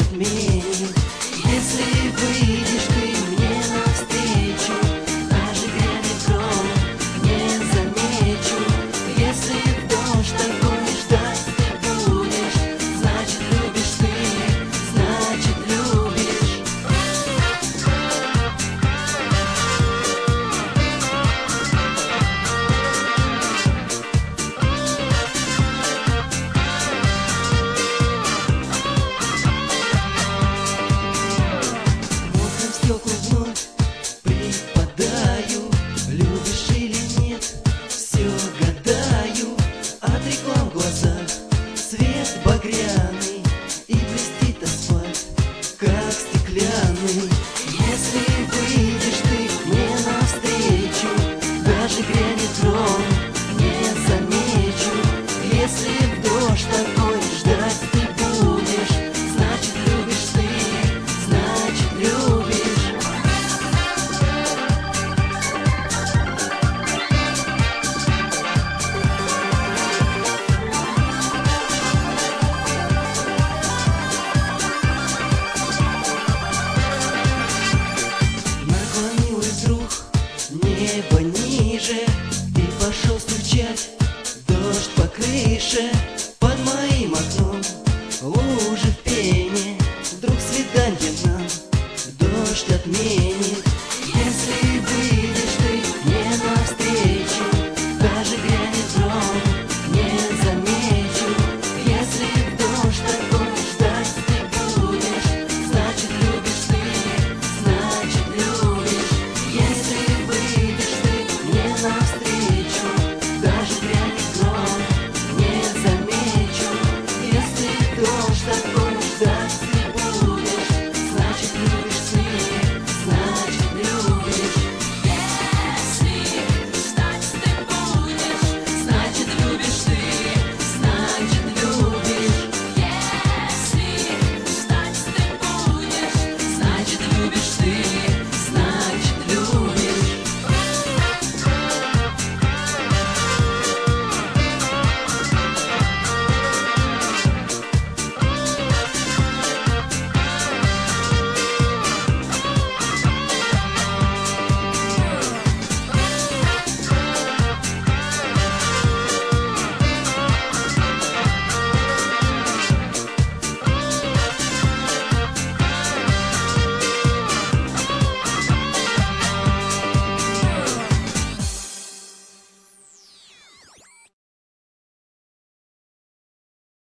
отменит. Если выйдешь ты мне навстречу, даже ветром не замечу. Если в дождь такой ждать ты будешь, значит любишь ты, значит любишь. Мокрым стеклам вновь припадаю. Любишь или нет, все гадаю. От реклам в глазах свет багря.